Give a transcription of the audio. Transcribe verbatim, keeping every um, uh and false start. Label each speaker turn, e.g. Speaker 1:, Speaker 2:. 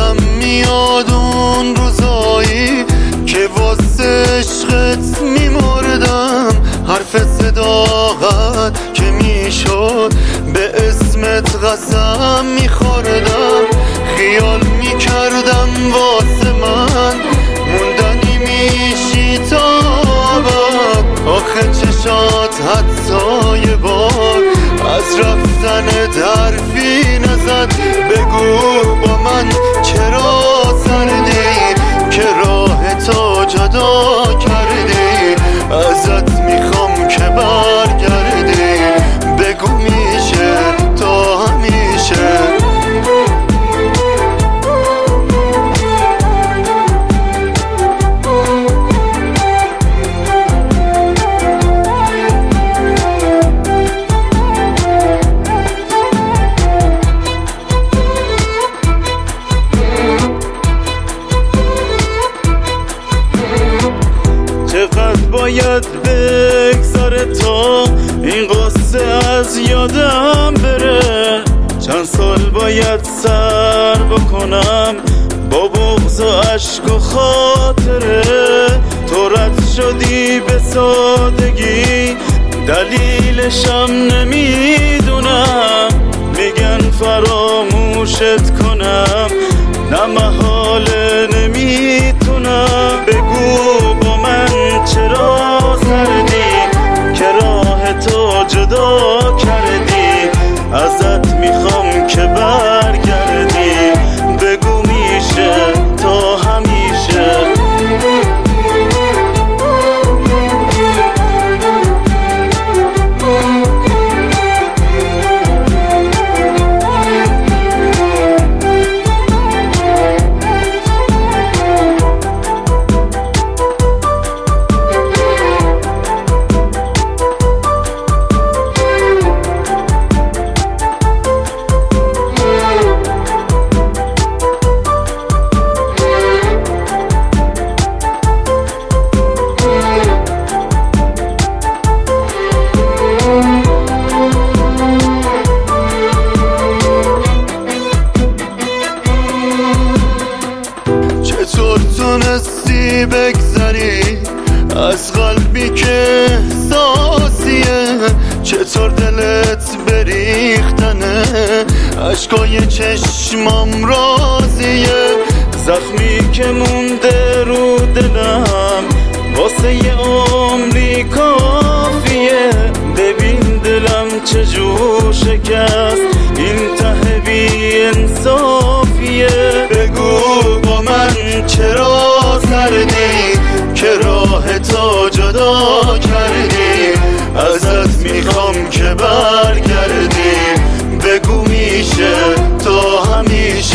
Speaker 1: یادم میاد اون روزایی که واسه عشقت میمردم، حرف صداقت که میشد به اسمت قسم میخوردم، خیال میکردم واسه من موندنی میشی تا بعد، آخه چشات حتی یه بار از رفتن حرفی نزد. بگو با من چرا سردی که راه تو جدا کردی، ازت میخوام که برگردی، بگو میشه تا همیشه. چقدر باید بگذاره تا این قصه از یادم بره، چند سال باید سر بکنم با بغض و عشق و خاطره. تو رد شدی به سادگی، دلیلشم نمیدونم، میگن فراموشت کنم، نه محاله نمیتونم. بگو با من چرا سردی که راه تو جدا کردی، ازت میخوام که برگردی، بگو میشه تا همیشه. چطور تونستی بگذری از قلبی که احساسیه، چطور دلت بریختنه عشقای چشمام رازیه، زخمی که مونده رو دلم واسه یه عمری کافیه. ببین دلم چجور شکست، این ته بی انصافیه. بگو با من چرا سردی که راه تو جدا کردی، ازت میخوام که برگردی، بگو میشه تا همیشه.